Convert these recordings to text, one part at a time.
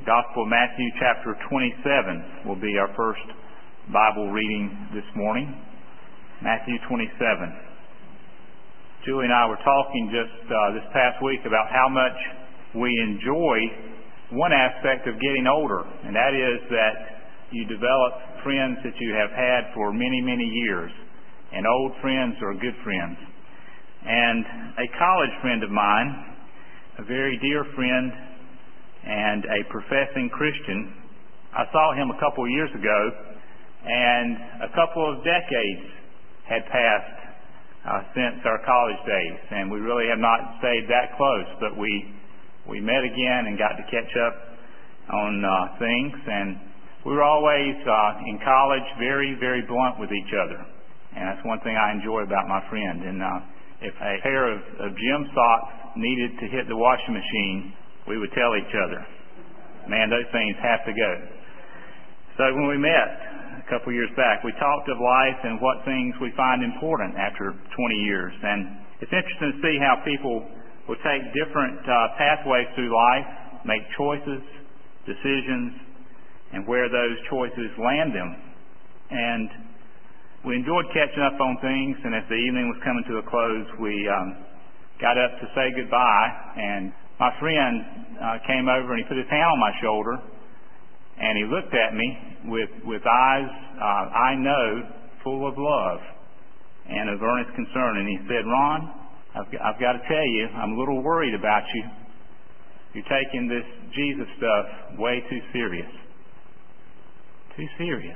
Gospel of Matthew chapter 27 will be our first Bible reading this morning. Matthew 27. Julie and I were talking just this past week about how much we enjoy one aspect of getting older, and that is that you develop friends that you have had for many, many years. And old friends are good friends. And a college friend of mine, a very dear friend and a professing Christian, I saw him a couple of years ago, and a couple of decades had passed since our college days, and we really have not stayed that close, but we met again and got to catch up on things, and we were always in college very, very blunt with each other, and that's one thing I enjoy about my friend. And if a pair of gym socks needed to hit the washing machine, we would tell each other, man, those things have to go. So when we met a couple years back, we talked of life and what things we find important after 20 years. And it's interesting to see how people will take different pathways through life, make choices, decisions, and where those choices land them. And we enjoyed catching up on things, and as the evening was coming to a close, we got up to say goodbye, and my friend came over and he put his hand on my shoulder, and he looked at me with eyes, I know, full of love and of earnest concern. And he said, Ron, I've got to tell you, I'm a little worried about you. You're taking this Jesus stuff way too serious. Too serious.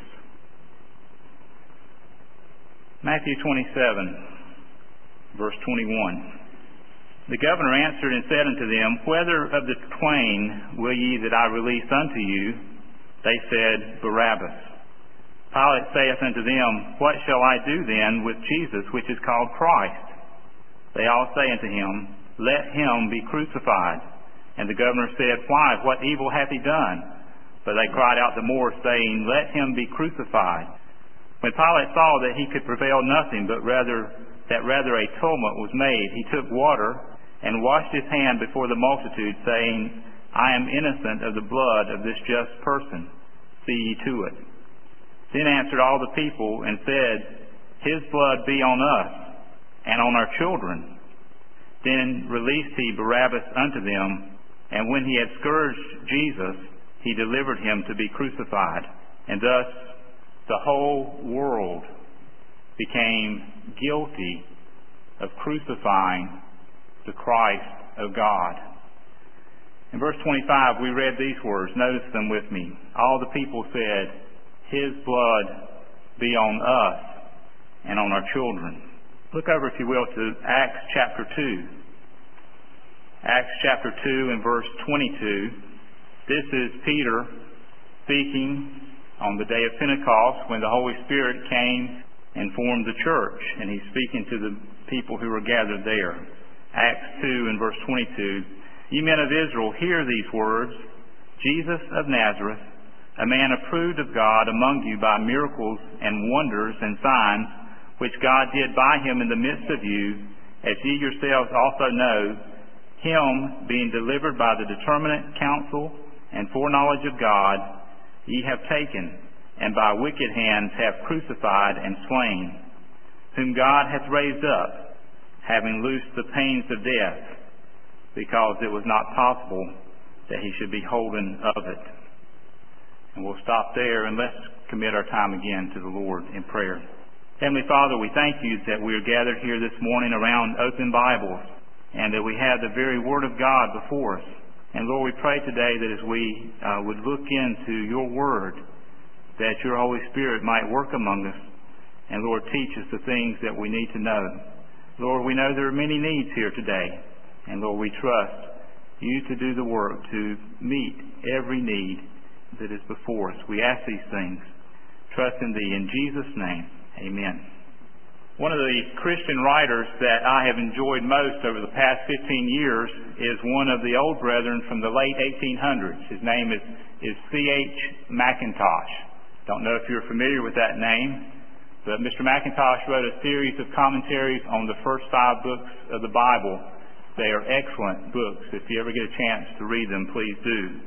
Matthew 27, verse 21. The governor answered and said unto them, Whether of the twain will ye that I release unto you? They said, Barabbas. Pilate saith unto them, What shall I do then with Jesus, which is called Christ? They all say unto him, Let him be crucified. And the governor said, Why, what evil hath he done? But they cried out the more, saying, Let him be crucified. When Pilate saw that he could prevail nothing, but rather a tumult was made, he took water and washed his hand before the multitude, saying, I am innocent of the blood of this just person. See ye to it. Then answered all the people and said, His blood be on us and on our children. Then released he Barabbas unto them, and when he had scourged Jesus, he delivered him to be crucified. And thus the whole world became guilty of crucifying the Christ of God. In verse 25, we read these words. Notice them with me. All the people said, His blood be on us and on our children. Look over, if you will, to Acts chapter 2. Acts chapter 2 and verse 22. This is Peter speaking on the day of Pentecost when the Holy Spirit came and formed the church, and he's speaking to the people who were gathered there. Acts 2 and verse 22, Ye men of Israel, hear these words, Jesus of Nazareth, a man approved of God among you by miracles and wonders and signs, which God did by him in the midst of you, as ye yourselves also know, him being delivered by the determinate counsel and foreknowledge of God, ye have taken, and by wicked hands have crucified and slain, whom God hath raised up, having loosed the pains of death, because it was not possible that he should be holden of it. And we'll stop there, and let's commit our time again to the Lord in prayer. Heavenly Father, we thank you that we are gathered here this morning around open Bibles, and that we have the very Word of God before us. And Lord, we pray today that as we would look into your Word, that your Holy Spirit might work among us, and Lord, teach us the things that we need to know. Lord, we know there are many needs here today, and Lord, we trust you to do the work to meet every need that is before us. We ask these things, trust in thee, in Jesus' name, amen. One of the Christian writers that I have enjoyed most over the past 15 years is one of the old brethren from the late 1800s. His name is C.H. Mackintosh. Don't know if you're familiar with that name, but Mr. Mackintosh wrote a series of commentaries on the first 5 books of the Bible. They are excellent books. If you ever get a chance to read them, please do.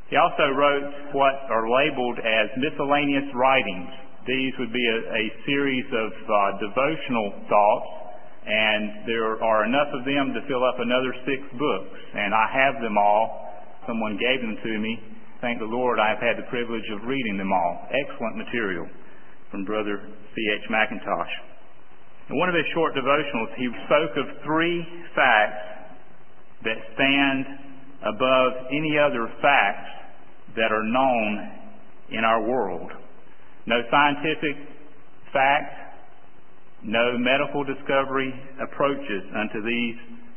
He also wrote what are labeled as miscellaneous writings. These would be a series of devotional thoughts, and there are enough of them to fill up another 6 books. And I have them all. Someone gave them to me. Thank the Lord, I have had the privilege of reading them all. Excellent material from Brother C.H. McIntosh. In one of his short devotionals, he spoke of 3 facts that stand above any other facts that are known in our world. No scientific fact, no medical discovery approaches unto these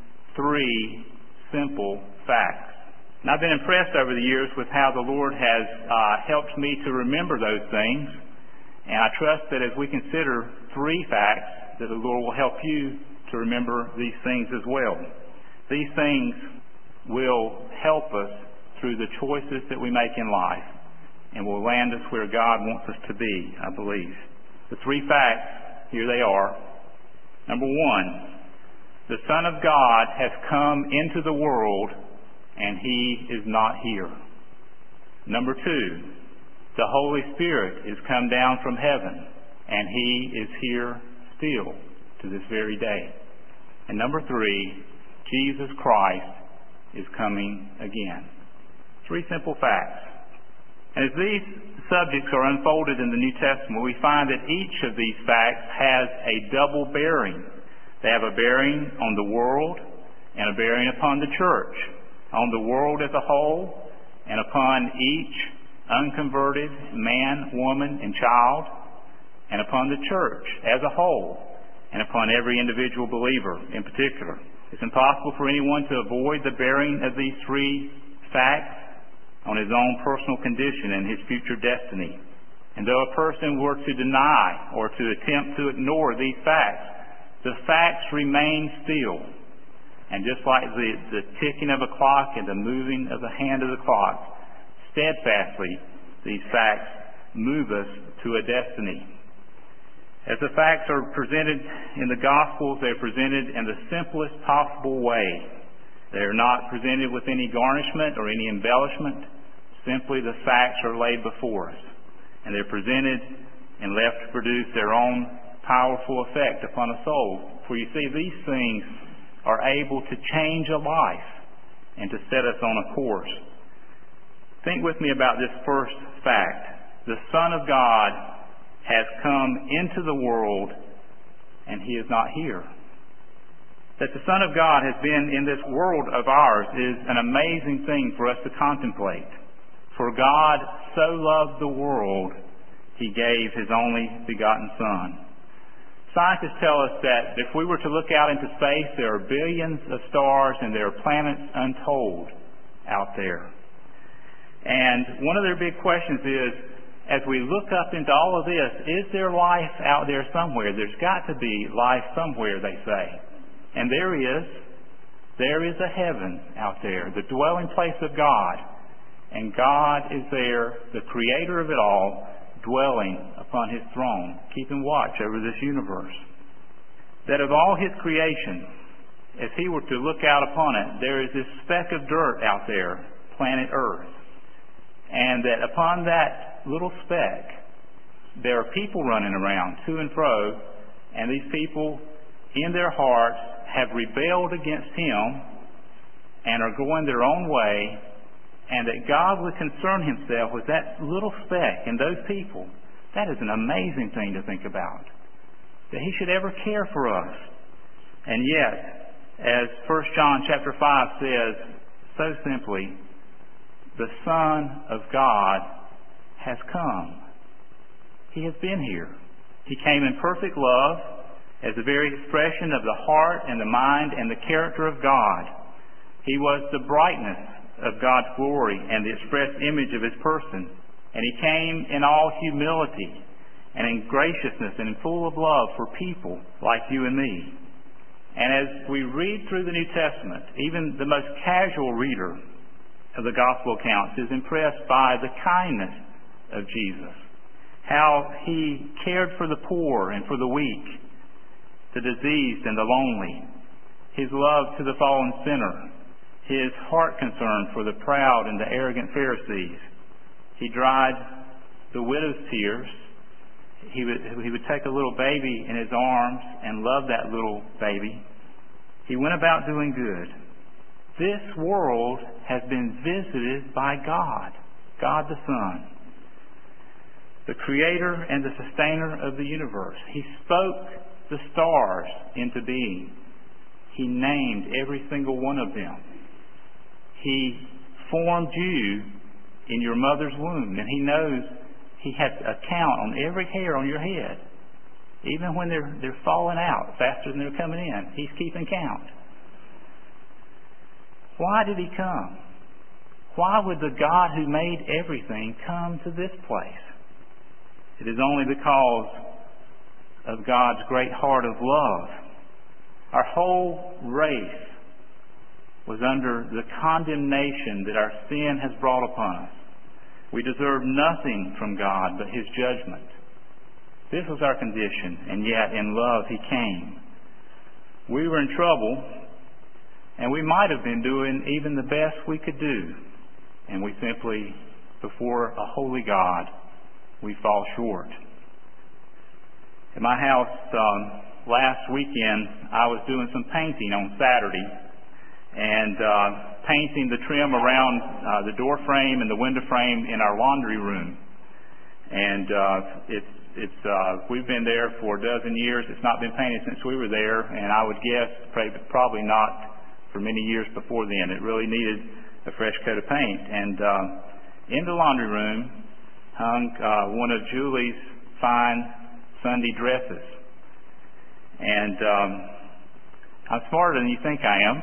3 simple facts. And I've been impressed over the years with how the Lord has helped me to remember those things. And I trust that as we consider 3 facts, that the Lord will help you to remember these things as well. These things will help us through the choices that we make in life, and will land us where God wants us to be, I believe. The 3 facts, here they are. Number 1, the Son of God has come into the world, and He is not here. Number 2, the Holy Spirit is come down from heaven, and He is here still to this very day. And number 3, Jesus Christ is coming again. 3 simple facts. And as these subjects are unfolded in the New Testament, we find that each of these facts has a double bearing. They have a bearing on the world and a bearing upon the church. On the world as a whole and upon each unconverted man, woman, and child, and upon the church as a whole and upon every individual believer in particular. It's impossible for anyone to avoid the bearing of these 3 facts on his own personal condition and his future destiny. And though a person were to deny or to attempt to ignore these facts, the facts remain still. And just like the ticking of a clock and the moving of the hand of the clock, steadfastly these facts move us to a destiny. As the facts are presented in the Gospels, they're presented in the simplest possible way. They are not presented with any garnishment or any embellishment. Simply the facts are laid before us, and they're presented and left to produce their own powerful effect upon a soul. For you see, these things are able to change a life and to set us on a course. Think with me about this first fact. The Son of God has come into the world, and He is not here. That the Son of God has been in this world of ours is an amazing thing for us to contemplate. For God so loved the world, He gave His only begotten Son. Scientists tell us that if we were to look out into space, there are billions of stars and there are planets untold out there. And one of their big questions is, as we look up into all of this, is there life out there somewhere? There's got to be life somewhere, they say. And there is. There is a heaven out there, the dwelling place of God. And God is there, the creator of it all, dwelling upon His throne, keeping watch over this universe. That of all His creation, if He were to look out upon it, there is this speck of dirt out there, planet Earth. And that upon that little speck, there are people running around to and fro, and these people in their hearts have rebelled against Him and are going their own way, and that God would concern Himself with that little speck and those people. That is an amazing thing to think about. That He should ever care for us. And yet, as 1 John chapter 5 says so simply, the Son of God has come. He has been here. He came in perfect love as the very expression of the heart and the mind and the character of God. He was the brightness of God's glory and the express image of His person. And He came in all humility and in graciousness and full of love for people like you and me. And as we read through the New Testament, even the most casual reader of the Gospel accounts is impressed by the kindness of Jesus. How He cared for the poor and for the weak, the diseased and the lonely. His love to the fallen sinner. his heart concern for the proud and the arrogant Pharisees. He dried the widow's tears. He would take a little baby in his arms and love that little baby. He went about doing good. This world has been visited by God, God the Son, the creator and the sustainer of the universe. He spoke the stars into being. He named every single one of them. He formed you in your mother's womb, and He knows He has a count on every hair on your head. Even when they're falling out faster than they're coming in, He's keeping count. Why did He come? Why would the God who made everything come to this place? It is only because of God's great heart of love. Our whole race was under the condemnation that our sin has brought upon us. We deserve nothing from God but His judgment. This was our condition, and yet in love He came. We were in trouble, and we might have been doing even the best we could do, and we simply, before a holy God, we fall short. At my house last weekend, I was doing some painting on Saturday, and painting the trim around the door frame and the window frame in our laundry room. And we've been there for a dozen years. It's not been painted since we were there, and I would guess probably not for many years before then. It really needed a fresh coat of paint. And in the laundry room hung one of Julie's fine Sunday dresses. And I'm smarter than you think I am.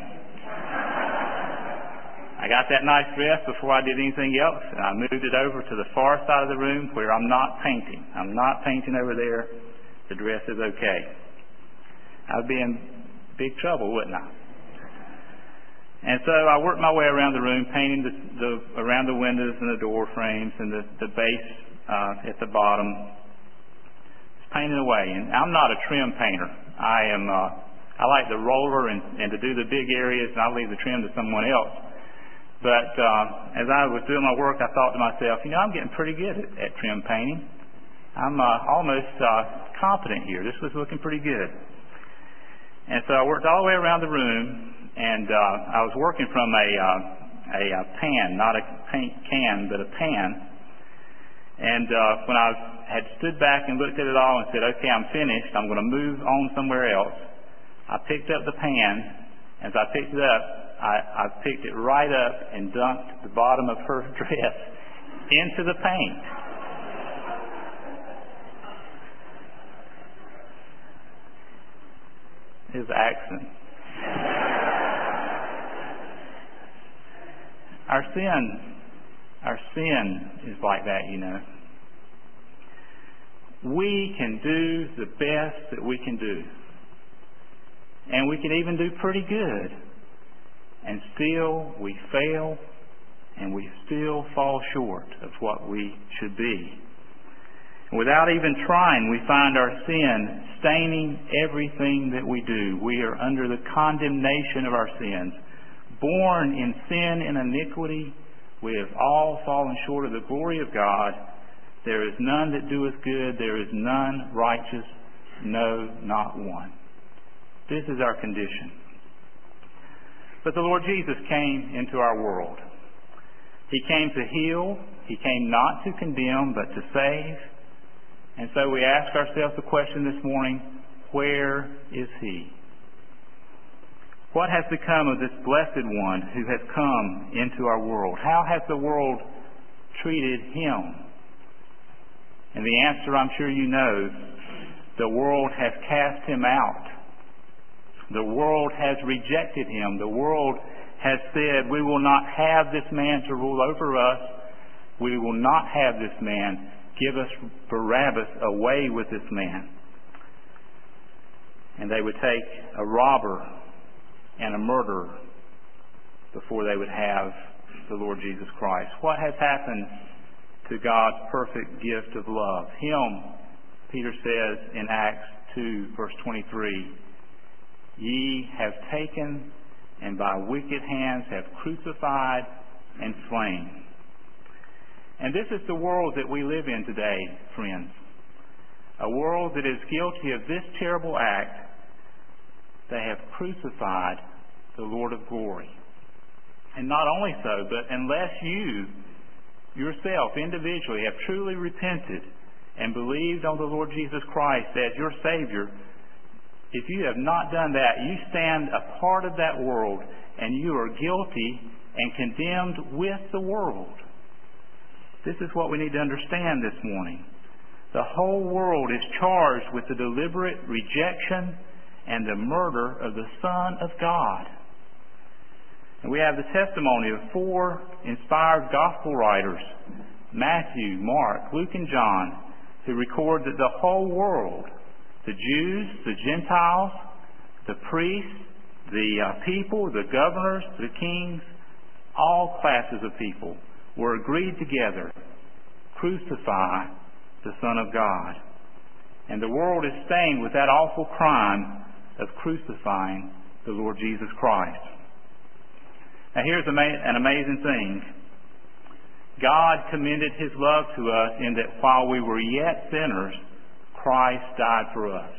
I got that nice dress before I did anything else, and I moved it over to the far side of the room where I'm not painting. I'm not painting over there. The dress is okay. I'd be in big trouble, wouldn't I? And so I worked my way around the room, painting around the windows and the door frames and the base at the bottom. Just painting away. And I'm not a trim painter. I like the roller and to do the big areas, and I leave the trim to someone else. But as I was doing my work, I thought to myself, I'm getting pretty good at trim painting. I'm almost competent here. This was looking pretty good. And so I worked all the way around the room, and I was working from a pan, not a paint can, but a pan. And when I had stood back and looked at it all and said, okay, I'm finished, I'm going to move on somewhere else, I picked up the pan. As I picked it up, I picked it right up and dunked the bottom of her dress into the paint. His accent. Our sin is like that, We can do the best that we can do. And we can even do pretty good. And still we fail, and we still fall short of what we should be. And without even trying, we find our sin staining everything that we do. We are under the condemnation of our sins. Born in sin and iniquity, we have all fallen short of the glory of God. There is none that doeth good. There is none righteous, no, not one. This is our condition. But the Lord Jesus came into our world. He came to heal. He came not to condemn, but to save. And so we ask ourselves the question this morning, where is He? What has become of this blessed one who has come into our world? How has the world treated Him? And the answer, I'm sure you know, the world has cast Him out. The world has rejected Him. The world has said, we will not have this man to rule over us. We will not have this man. Give us Barabbas away with this man. And they would take a robber and a murderer before they would have the Lord Jesus Christ. What has happened to God's perfect gift of love? Him, Peter says in Acts 2, verse 23, ye have taken and by wicked hands have crucified and slain. And this is the world that we live in today, friends. A world that is guilty of this terrible act. They have crucified the Lord of glory. And not only so, but unless you yourself individually have truly repented and believed on the Lord Jesus Christ as your Savior, if you have not done that, you stand a part of that world and you are guilty and condemned with the world. This is what we need to understand this morning. The whole world is charged with the deliberate rejection and the murder of the Son of God. And we have the testimony of 4 inspired gospel writers, Matthew, Mark, Luke, and John, who record that the whole world, the Jews, the Gentiles, the priests, the people, the governors, the kings, all classes of people were agreed together, crucify the Son of God. And the world is stained with that awful crime of crucifying the Lord Jesus Christ. Now here's an amazing thing. God commended His love to us in that while we were yet sinners, Christ died for us.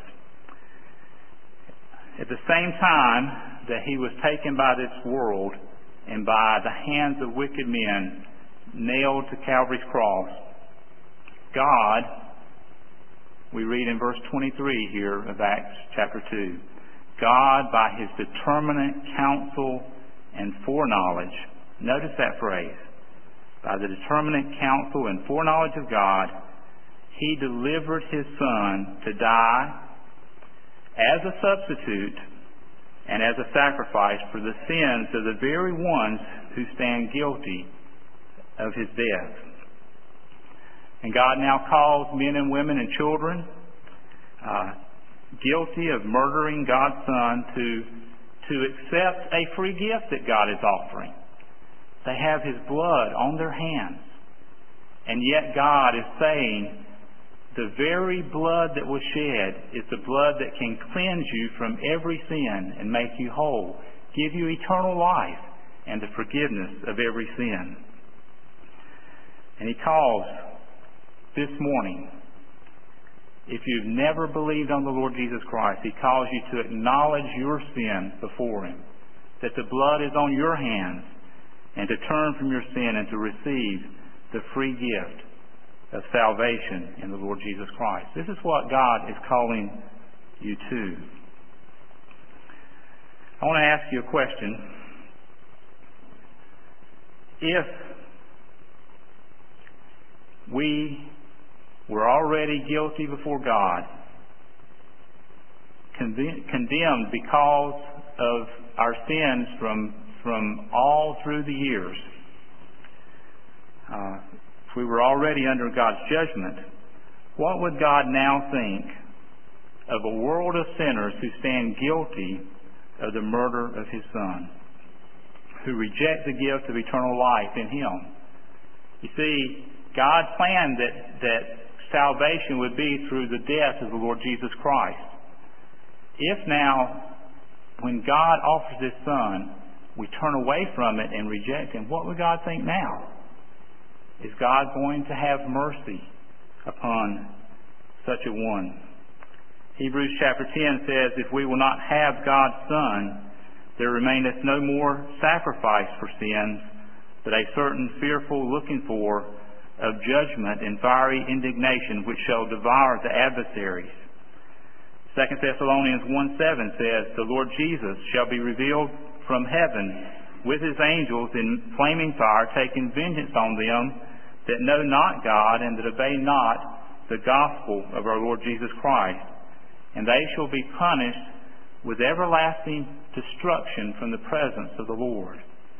At the same time that He was taken by this world and by the hands of wicked men, nailed to Calvary's cross, God, we read in verse 23 here of Acts chapter 2, God, by His determinate counsel and foreknowledge, notice that phrase, by the determinate counsel and foreknowledge of God, He delivered His Son to die as a substitute and as a sacrifice for the sins of the very ones who stand guilty of His death. And God now calls men and women and children guilty of murdering God's Son to accept a free gift that God is offering. They have His blood on their hands. And yet God is saying, the very blood that was shed is the blood that can cleanse you from every sin and make you whole, give you eternal life and the forgiveness of every sin. And He calls this morning, if you've never believed on the Lord Jesus Christ, He calls you to acknowledge your sin before Him, that the blood is on your hands, and to turn from your sin and to receive the free gift of salvation in the Lord Jesus Christ. This is what God is calling you to. I want to ask you a question. If we were already guilty before God, condemned because of our sins from all through the years, if we were already under God's judgment, what would God now think of a world of sinners who stand guilty of the murder of His Son, who reject the gift of eternal life in Him? You see, God planned that salvation would be through the death of the Lord Jesus Christ. If now, when God offers His Son, we turn away from it and reject Him, what would God think now? Is God going to have mercy upon such a one? Hebrews chapter 10 says, if we will not have God's Son, there remaineth no more sacrifice for sins, but a certain fearful looking for of judgment and fiery indignation which shall devour the adversaries. 2 Thessalonians 1:7 says, the Lord Jesus shall be revealed from heaven with His angels in flaming fire, taking vengeance on them that know not God and that obey not the gospel of our Lord Jesus Christ. And they shall be punished with everlasting destruction from the presence of the Lord.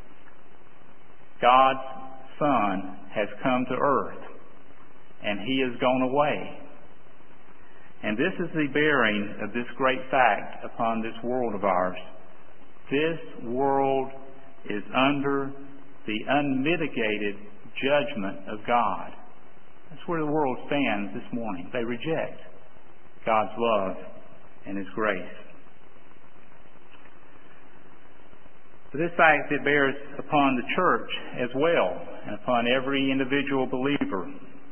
God's Son has come to earth, and He is gone away. And this is the bearing of this great fact upon this world of ours. This world is under the unmitigated judgment of God. That's where the world stands this morning. They reject God's love and His grace. But this fact, it bears upon the church as well, and upon every individual believer.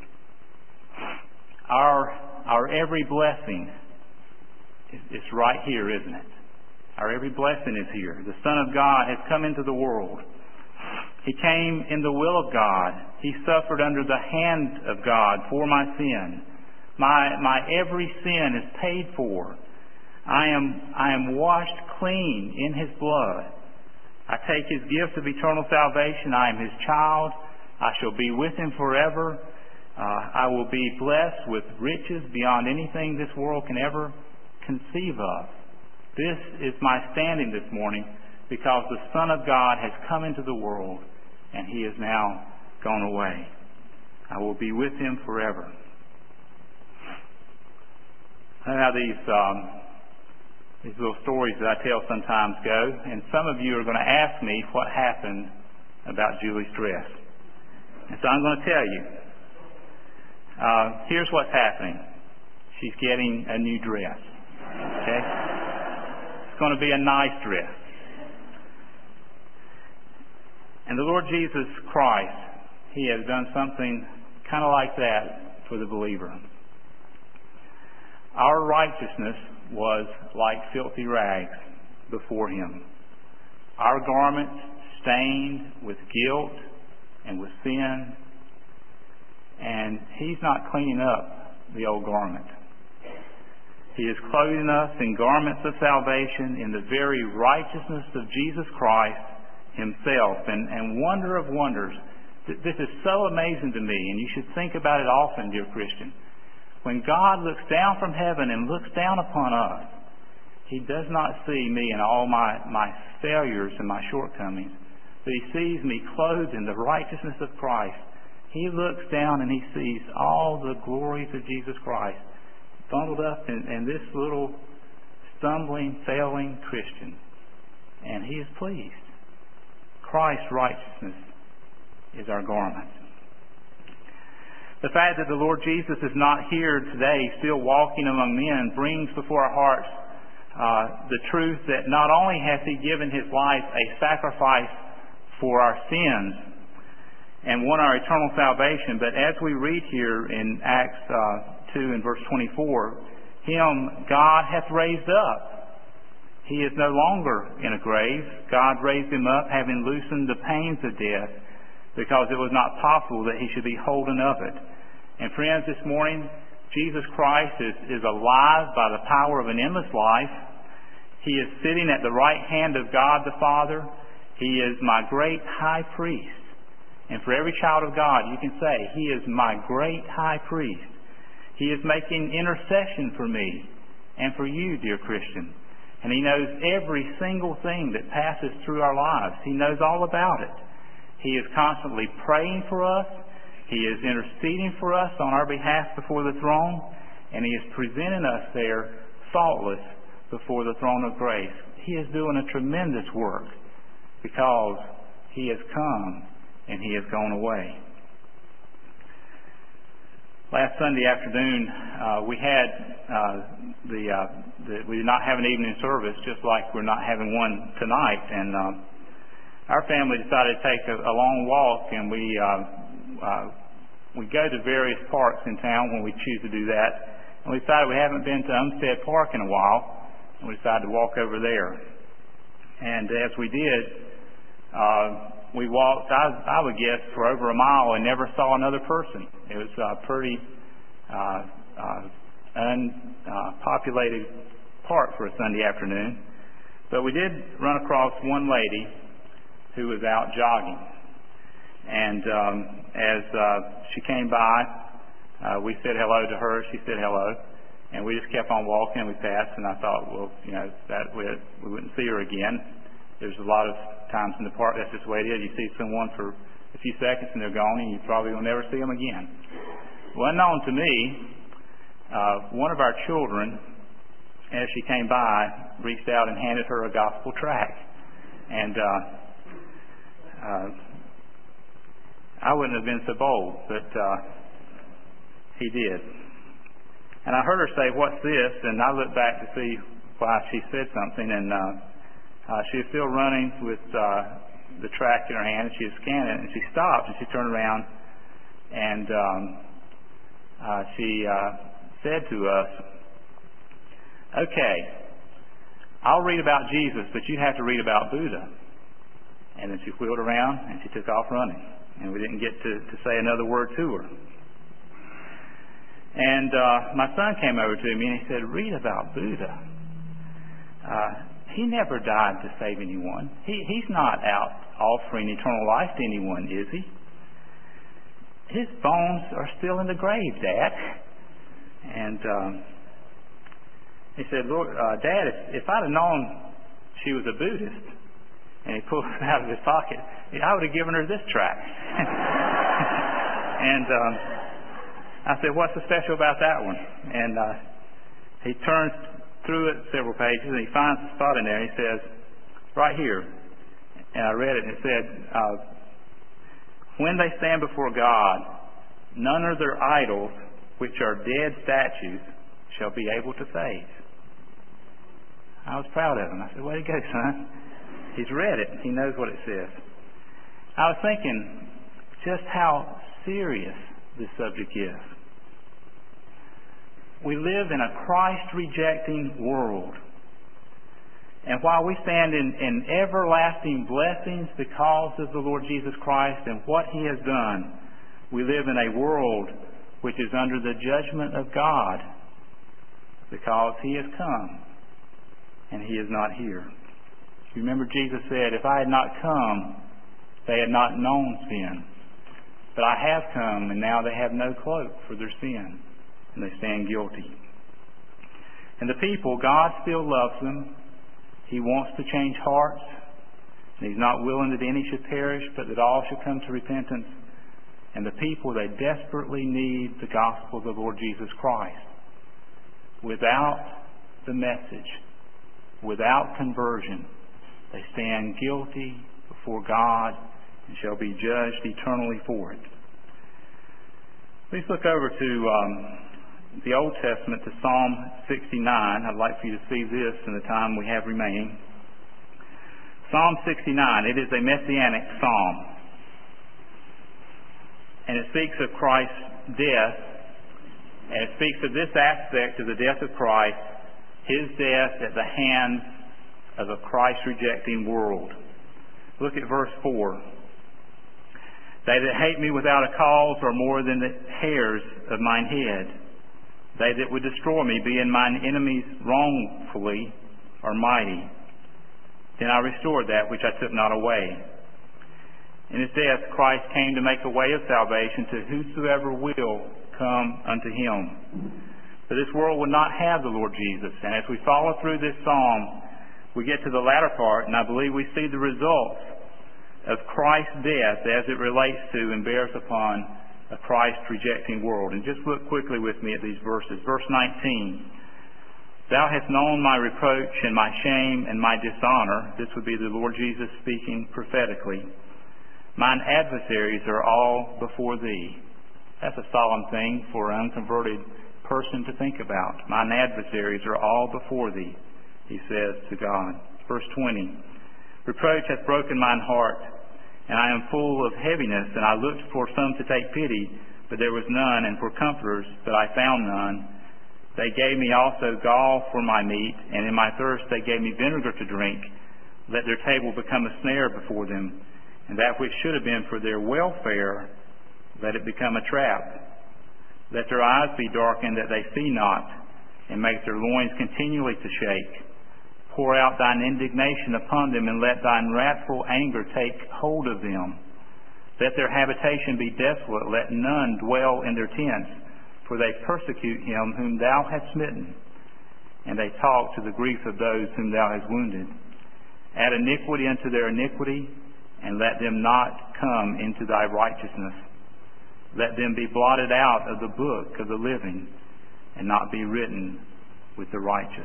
Our every blessing is right here, isn't it? Our every blessing is here. The Son of God has come into the world. He came in the will of God. He suffered under the hand of God for my sin. My every sin is paid for. I am washed clean in His blood. I take His gift of eternal salvation. I am His child. I shall be with Him forever. I will be blessed with riches beyond anything this world can ever conceive of. This is my standing this morning because the Son of God has come into the world and He is now gone away. I will be with Him forever. I know how these little stories that I tell sometimes go, and some of you are going to ask me what happened about Julie's dress. And so I'm going to tell you. Here's what's happening. She's getting a new dress. Okay? It's going to be a nice dress. And the Lord Jesus Christ, He has done something kind of like that for the believer. Our righteousness was like filthy rags before Him. Our garments stained with guilt and with sin, and He's not cleaning up the old garment. He is clothing us in garments of salvation in the very righteousness of Jesus Christ Himself. And wonder of wonders, this is so amazing to me, and you should think about it often, dear Christian. When God looks down from heaven and looks down upon us, He does not see me and all my failures and my shortcomings, but He sees me clothed in the righteousness of Christ. He looks down and He sees all the glories of Jesus Christ bundled up in this little stumbling, failing Christian. And He is pleased. Christ's righteousness is our garment. The fact that the Lord Jesus is not here today, still walking among men, brings before our hearts the truth that not only has He given His life a sacrifice for our sins and won our eternal salvation, but as we read here in Acts 2 and verse 24, Him God hath raised up. He is no longer in a grave. God raised Him up, having loosened the pains of death, because it was not possible that He should be holden of it. And friends, this morning, Jesus Christ is alive by the power of an endless life. He is sitting at the right hand of God the Father. He is my great high priest. And for every child of God, you can say, He is my great high priest. He is making intercession for me and for you, dear Christian. And He knows every single thing that passes through our lives. He knows all about it. He is constantly praying for us. He is interceding for us on our behalf before the throne. And He is presenting us there faultless before the throne of grace. He is doing a tremendous work because He has come and He has gone away. Last Sunday afternoon, we did not have an evening service, just like we're not having one tonight. And our family decided to take a long walk, and we go to various parks in town when we choose to do that. And we decided we haven't been to Umstead Park in a while, and we decided to walk over there. And as we did, we walked, I would guess, for over a mile and never saw another person. It was a pretty unpopulated park for a Sunday afternoon. But we did run across one lady who was out jogging. And as she came by, we said hello to her. She said hello. And we just kept on walking. We passed, and I thought, well, that we wouldn't see her again. There's a lot of times in the park, that's just the way it is. You see someone for a few seconds and they're gone, and you probably will never see them again. Well, unknown to me, one of our children, as she came by, reached out and handed her a gospel tract. And I wouldn't have been so bold, but he did. And I heard her say, "What's this?" And I looked back to see why she said something, and She was still running with the track in her hand, and she was scanning it, and she stopped, and she turned around, and she said to us, "Okay, I'll read about Jesus, but you have to read about Buddha." And then she wheeled around, and she took off running, and we didn't get to say another word to her. And my son came over to me, and he said, "Read about Buddha. He never died to save anyone. He's not out offering eternal life to anyone, is he? His bones are still in the grave, Dad." And he said, "Lord, Dad, if I'd have known she was a Buddhist," and he pulled it out of his pocket, "I would have given her this tract." And I said, "What's so special about that one?" And he turns through it several pages, and he finds a spot in there, and he says, "Right here." And I read it, and it said, "When they stand before God, none of their idols, which are dead statues, shall be able to save." I was proud of him. I said, "Way to go, son." He's read it. He knows what it says. I was thinking just how serious this subject is. We live in a Christ-rejecting world. And while we stand in everlasting blessings because of the Lord Jesus Christ and what He has done, we live in a world which is under the judgment of God because He has come and He is not here. You remember Jesus said, "If I had not come, they had not known sin. But I have come, and now they have no cloak for their sin, and they stand guilty." And the people, God still loves them. He wants to change hearts, and He's not willing that any should perish, but that all should come to repentance. And the people, they desperately need the gospel of the Lord Jesus Christ. Without the message, without conversion, they stand guilty before God and shall be judged eternally for it. Please look over to the Old Testament, to Psalm 69. I'd like for you to see this in the time we have remaining. Psalm 69, it is a messianic psalm. And it speaks of Christ's death, and it speaks of this aspect of the death of Christ, His death at the hands of a Christ-rejecting world. Look at verse 4. "They that hate me without a cause are more than the hairs of mine head. They that would destroy me, being mine enemies wrongfully, are mighty. Then I restored that which I took not away." In His death, Christ came to make a way of salvation to whosoever will come unto Him. But this world would not have the Lord Jesus. And as we follow through this psalm, we get to the latter part, and I believe we see the results of Christ's death as it relates to and bears upon a Christ-rejecting world. And just look quickly with me at these verses. Verse 19. "Thou hast known my reproach and my shame and my dishonor." This would be the Lord Jesus speaking prophetically. "Mine adversaries are all before thee." That's a solemn thing for an unconverted person to think about. "Mine adversaries are all before thee," he says to God. Verse 20. "Reproach hath broken mine heart, and I am full of heaviness, and I looked for some to take pity, but there was none, and for comforters, but I found none. They gave me also gall for my meat, and in my thirst they gave me vinegar to drink. Let their table become a snare before them, and that which should have been for their welfare, let it become a trap. Let their eyes be darkened that they see not, and make their loins continually to shake. Pour out thine indignation upon them, and let thine wrathful anger take hold of them. Let their habitation be desolate, let none dwell in their tents, for they persecute him whom thou hast smitten, and they talk to the grief of those whom thou hast wounded. Add iniquity unto their iniquity, and let them not come into thy righteousness. Let them be blotted out of the book of the living, and not be written with the righteous."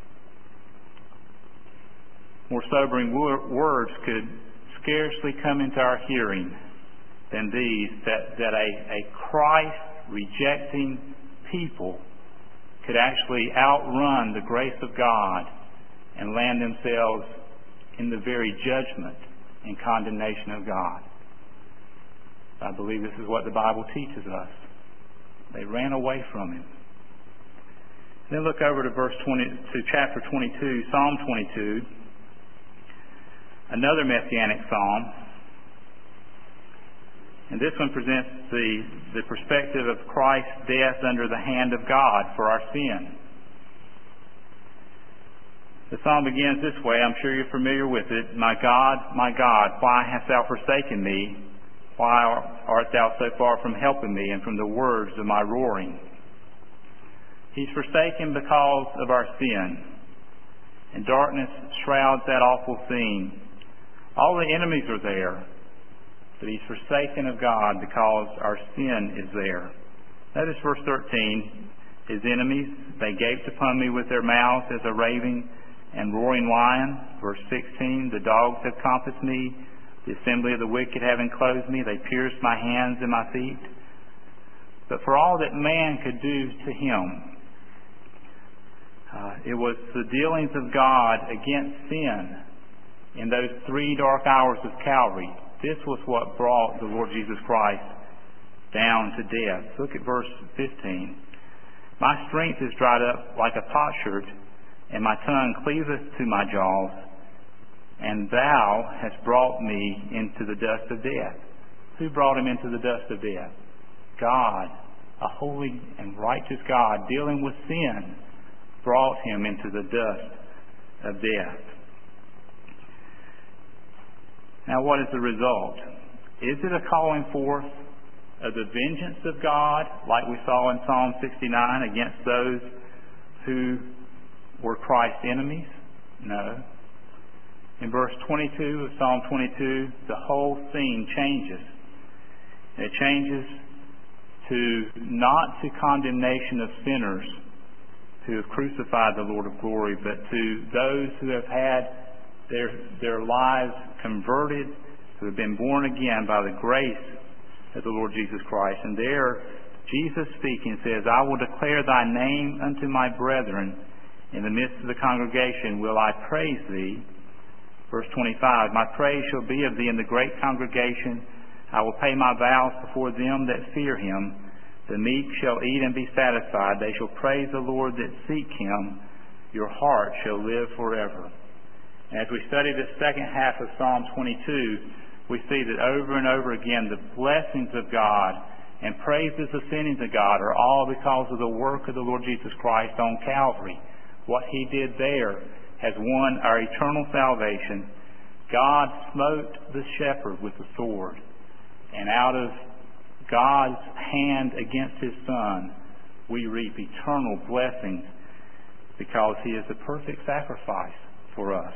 More sobering words could scarcely come into our hearing than these, that a Christ-rejecting people could actually outrun the grace of God and land themselves in the very judgment and condemnation of God. I believe this is what the Bible teaches us. They ran away from Him. Then look over to chapter 22, Psalm 22, another messianic psalm. And this one presents the perspective of Christ's death under the hand of God for our sin. The psalm begins this way. I'm sure you're familiar with it. My God, why hast thou forsaken me? Why art thou so far from helping me and from the words of my roaring? He's forsaken because of our sin, and darkness shrouds that awful scene. All the enemies are there, but He's forsaken of God because our sin is there. Notice verse 13. His enemies, they gaped upon me with their mouths as a raving and roaring lion. Verse 16. The dogs have compassed me. The assembly of the wicked have enclosed me. They pierced my hands and my feet. But for all that man could do to him, it was the dealings of God against sin in those 3 dark hours of Calvary. This was what brought the Lord Jesus Christ down to death. Look at verse 15. My strength is dried up like a potsherd, and my tongue cleaveth to my jaws. And thou hast brought me into the dust of death. Who brought him into the dust of death? God, a holy and righteous God dealing with sin, brought him into the dust of death. Now what is the result? Is it a calling forth of the vengeance of God, like we saw in Psalm 69, against those who were Christ's enemies? No. In verse 22 of Psalm 22, the whole scene changes. It changes to not to condemnation of sinners who have crucified the Lord of glory, but to those who have had their lives converted, who have been born again by the grace of the Lord Jesus Christ. And there, Jesus speaking says, I will declare thy name unto my brethren. In the midst of the congregation will I praise thee. Verse 25, my praise shall be of thee in the great congregation. I will pay my vows before them that fear him. The meek shall eat and be satisfied. They shall praise the Lord that seek him. Your heart shall live forever. And as we study this second half of Psalm 22, we see that over and over again the blessings of God and praises ascending to God are all because of the work of the Lord Jesus Christ on Calvary. What He did there has won our eternal salvation. God smote the shepherd with the sword, and out of God's hand against His Son, we reap eternal blessings because He is the perfect sacrifice for us.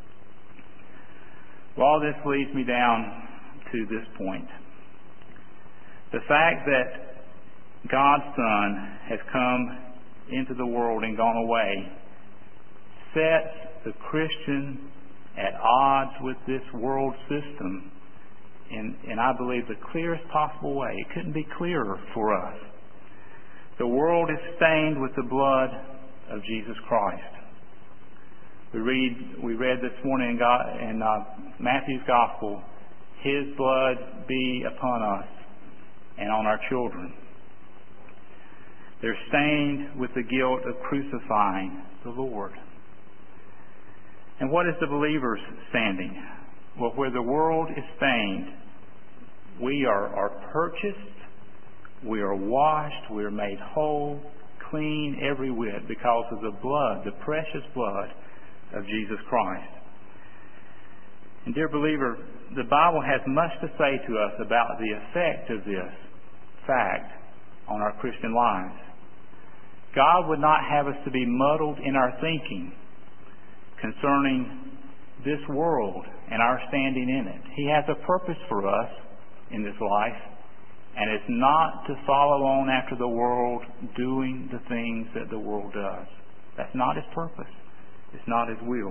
Well, all this leads me down to this point. The fact that God's Son has come into the world and gone away sets the Christian at odds with this world system in I believe the clearest possible way. It couldn't be clearer for us. The world is stained with the blood of Jesus Christ. We read this morning in Matthew's Gospel, His blood be upon us and on our children. They're stained with the guilt of crucifying the Lord. And what is the believer's standing? Well, where the world is stained, we are purchased, we are washed, we are made whole, clean every whit because of the blood, the precious blood of Jesus Christ. And dear believer, the Bible has much to say to us about the effect of this fact on our Christian lives. God would not have us to be muddled in our thinking concerning this world and our standing in it. He has a purpose for us in this life, and it's not to follow on after the world doing the things that the world does. That's not His purpose. It's not His will.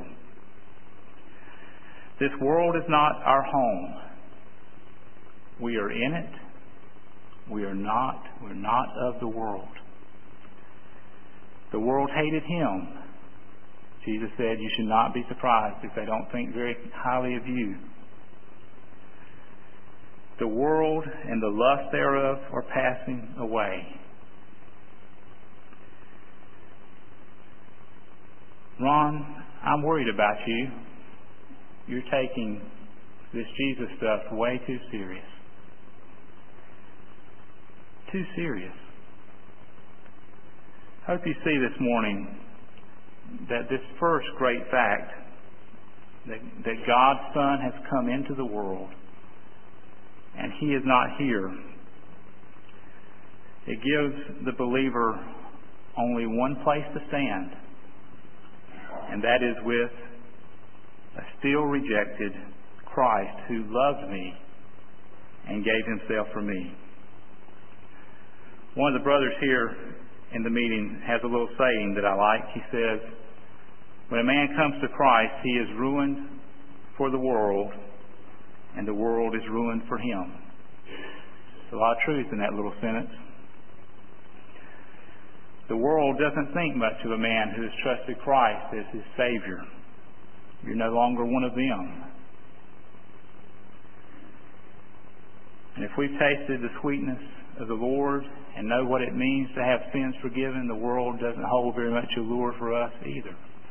This world is not our home. We are in it. We're not of the world. The world hated Him. Jesus said, you should not be surprised if they don't think very highly of you. The world and the lust thereof are passing away. Ron, I'm worried about you. You're taking this Jesus stuff way too serious. Too serious. I hope you see this morning that this first great fact, that God's Son has come into the world and He is not here, it gives the believer only one place to stand, and that is with a still rejected Christ who loved me and gave Himself for me. One of the brothers here in the meeting has a little saying that I like. He says, when a man comes to Christ, he is ruined for the world, and the world is ruined for him. There's a lot of truth in that little sentence. The world doesn't think much of a man who has trusted Christ as his Savior. You're no longer one of them. And if we've tasted the sweetness of the Lord and know what it means to have sins forgiven, the world doesn't hold very much allure for us either.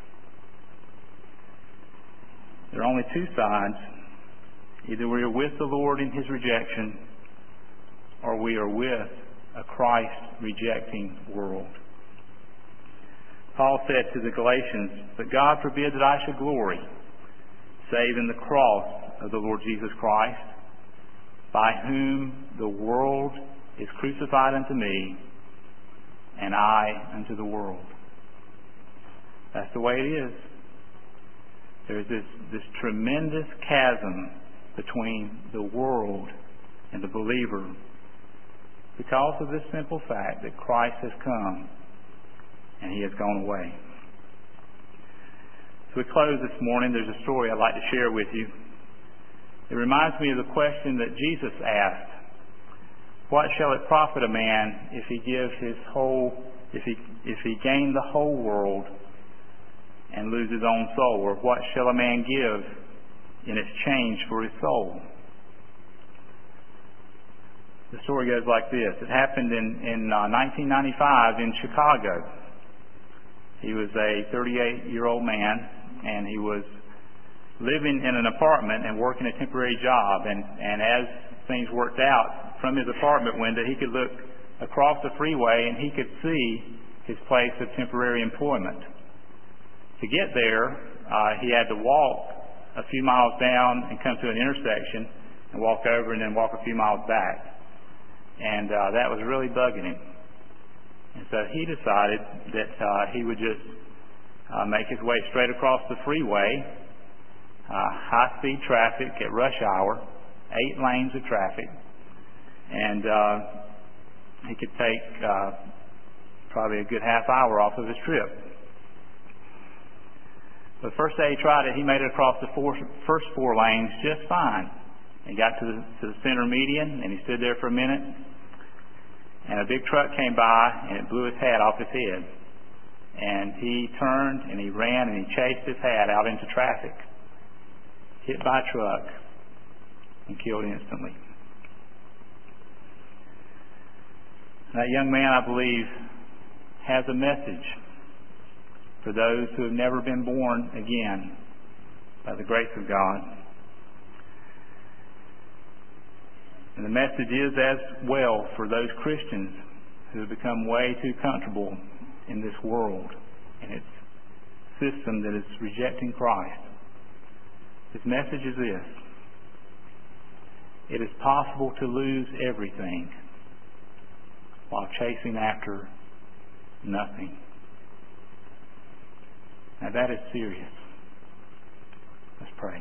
There are only two sides. Either we are with the Lord in His rejection, or we are with a Christ-rejecting world. Paul said to the Galatians, but God forbid that I should glory, save in the cross of the Lord Jesus Christ, by whom the world is crucified unto me, and I unto the world. That's the way it is. There's this tremendous chasm between the world and the believer because of this simple fact that Christ has come and He has gone away. So we close this morning. There's a story I'd like to share with you. It reminds me of the question that Jesus asked. What shall it profit a man if he gain the whole world and lose his own soul? Or what shall a man give in exchange for his soul? The story goes like this. It happened in 1995 in Chicago. He was a 38-year-old man, and he was living in an apartment and working a temporary job. And as things worked out, from his apartment window, he could look across the freeway and he could see his place of temporary employment. To get there, he had to walk a few miles down and come to an intersection and walk over and then walk a few miles back. And that was really bugging him. And so he decided that he would just make his way straight across the freeway, high-speed traffic at rush hour, 8 lanes of traffic, and he could take probably a good half hour off of his trip. The first day he tried it, he made it across the first 4 lanes just fine. He got to the center median, and he stood there for a minute, and a big truck came by, and it blew his hat off his head. And he turned, and he ran, and he chased his hat out into traffic, hit by a truck, and killed instantly. That young man, I believe, has a message for those who have never been born again by the grace of God. And the message is as well for those Christians who have become way too comfortable in this world and its system that is rejecting Christ. His message is this: it is possible to lose everything while chasing after nothing. Now that is serious. Let's pray.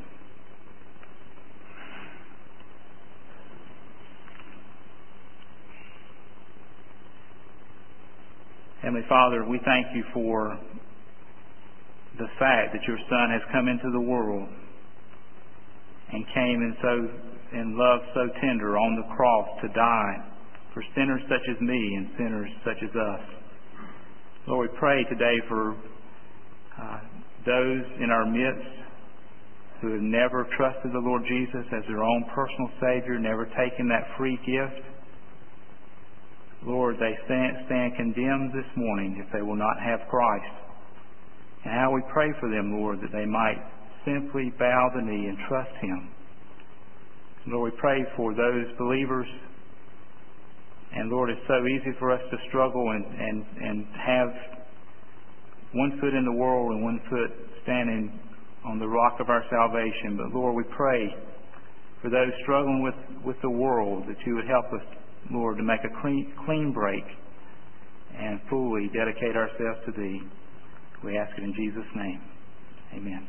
Heavenly Father, we thank You for the fact that Your Son has come into the world and came in love so tender on the cross to die for sinners such as me and sinners such as us. Lord, we pray today for those in our midst who have never trusted the Lord Jesus as their own personal Savior, never taken that free gift. Lord, they stand condemned this morning if they will not have Christ. And how we pray for them, Lord, that they might simply bow the knee and trust Him. Lord, we pray for those believers. And Lord, it's so easy for us to struggle and have one foot in the world and one foot standing on the rock of our salvation. But Lord, we pray for those struggling with the world, that You would help us, Lord, to make a clean break and fully dedicate ourselves to Thee. We ask it in Jesus' name. Amen.